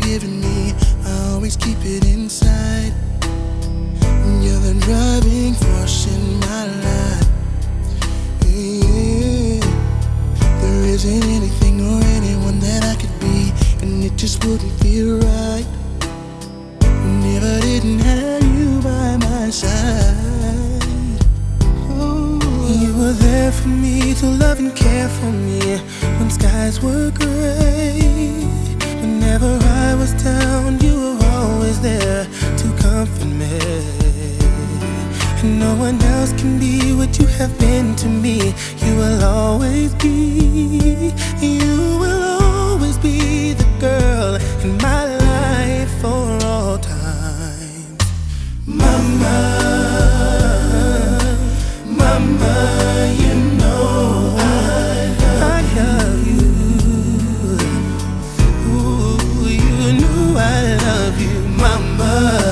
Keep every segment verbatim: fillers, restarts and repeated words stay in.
giving me, I always keep it inside. You're the driving force in my life. Yeah. There isn't anything or anyone that I could be, and it just wouldn't feel right. Never didn't have you by my side. Oh. You were there for me to love and care for me when skies were gray. Whenever I was down, you were always there to comfort me. And no one else can be what you have been to me. You will always be, you will always be the girl in my life for all time. Mama, mama, you know I love, I love you. Ooh, you know I love you, mama.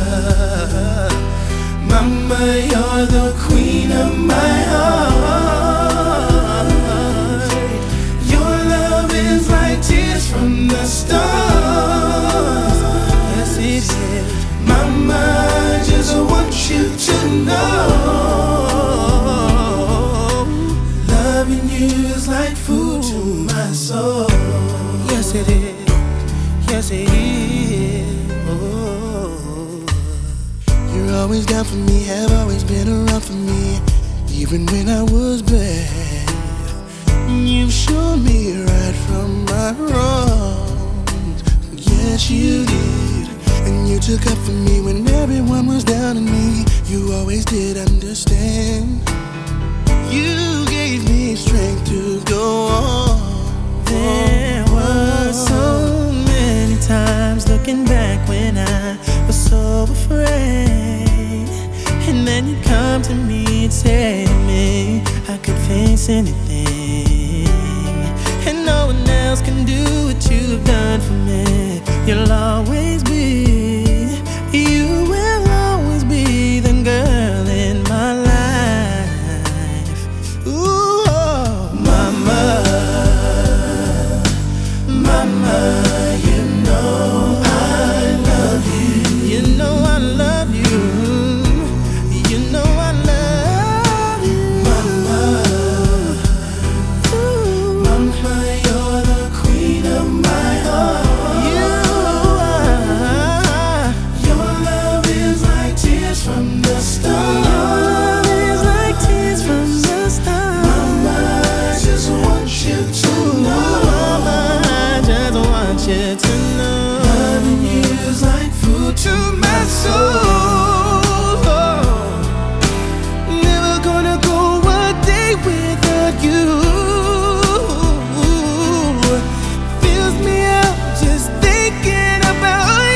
Mama, you're the queen of my heart. Your love is like tears from the stars. Yes, it is. Mama, I just want you to know, loving you is like food to my soul. Yes, it is. Yes, it is. Oh. You're always down for me, have always been around for me, even when I was bad. You've shown me right from my wrongs. Yes, you did. And you took up for me when everyone was down on me. You always did understand. You gave me strength to go on. There were so many times looking back when I was so afraid, and then you'd come to me and say to me I could face anything, and no one else can do what you've done for me. You'll always be, you will always be the girl in my life. Ooh, oh, mama, mama, you know I love you. You know I love you. You know I love you, mama. Ooh. Mama, you're the queen of my heart. From the start, your love is like tears from the start. Mama, I just want you to know. Mama, I just want you to know. Loving you is like food to my soul. Never gonna go a day without you. Fills me up just thinking about you.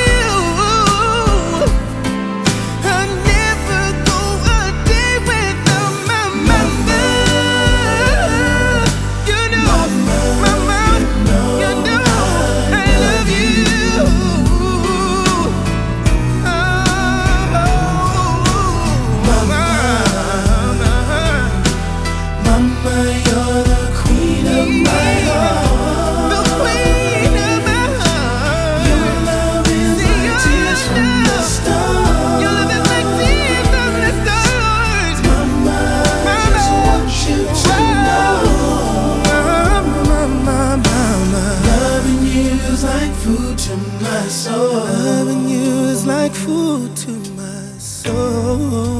Food to my soul. Loving you is like food to my soul.